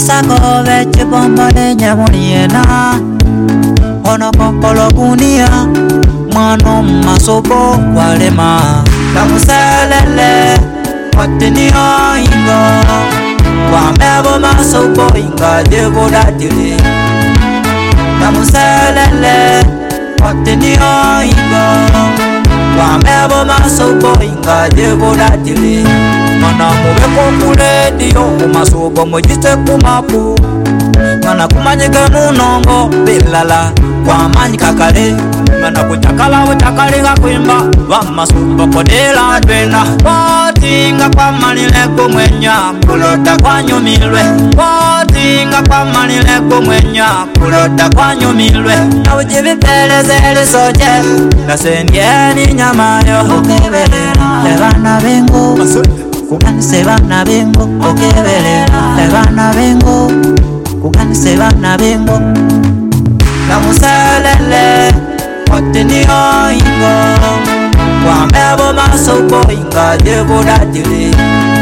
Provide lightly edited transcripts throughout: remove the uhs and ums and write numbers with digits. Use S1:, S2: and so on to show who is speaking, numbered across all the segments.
S1: Sako veche bomba de nyamuriena Ono kokolo gunia Mano masobo walema Kamuselele Watini oingo Wamebo masobo inga Debo datili Kamuselele Watini oingo Wamebo masobo inga Debo datili Mana mubeko kule diyo Kumasobo mojite kumapu Mana kumanyike munongo Bilala Kwa manyi kakale Mana kuchakala uchakalika kuimba Wamasubo kodela dwena Wotinga kwa manile kumwenya Kulota kwa nyumilwe Wotinga kwa manile kumwenya Kulota kwa nyumilwe Na ujibipeleze elisoje Nasengeni nyamayo Ukebelera Levana bengo Kuganise bana bengo Ukebelera Levana bengo Kuganise bana bengo Kamuselele Watini oingo Wamebo masobo inga Debo datili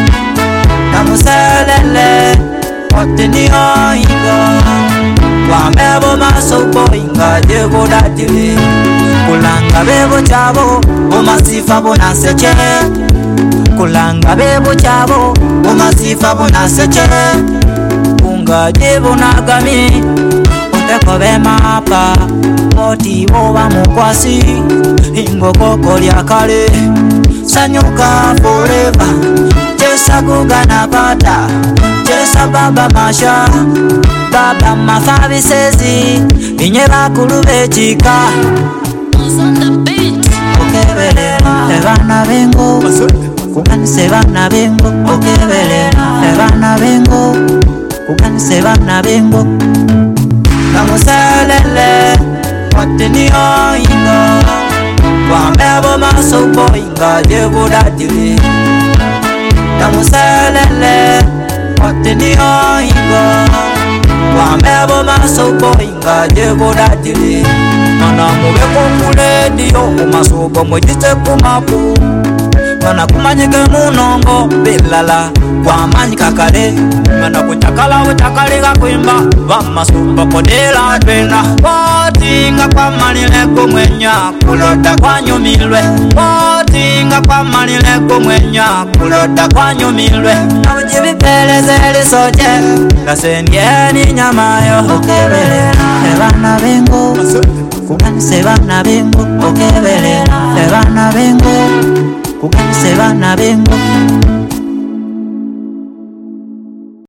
S1: Kamuselele Watini oingo Wamebo masobo inga Debo datili Kulanga bebo chabo Umasifa bonaseche Kulanga bebo chabo Umasifa bonaseche Unga debo nagami Kobe mapa Moti boba mukwasi Ingoko kolya kale Sanyuka forever Chesa kugana pata Chesa baba masha Baba mafabi sezi Inye bakulu bechika Okebelera Ebana bengo Kuganise bana bengo Okebelera Ebana bengo Kuganise bana bengo Kamuselele Watini oingo Wamebo masobo inga Debo datili Kamuselele Watini oingo Wamebo masobo inga Debo datili Mana mubeko kule diyo Kumasobo mojite kumapu Mana kumanyike munongo Bilala Kwa manyi kakale Mana kuchakala uchakalika kuimba Wamasubo kodela dwena Wotinga kwa manile kumwenya Kulota kwa nyumilwe Wotinga kwa manile kumwenya Kulota kwa nyumilwe Na ujibipeleze elisoje Nasengeni nyamayo Ukebelera Ebana bengo Kuganise bana bengo Ukebelera Ebana bengo Kuganise bana bengo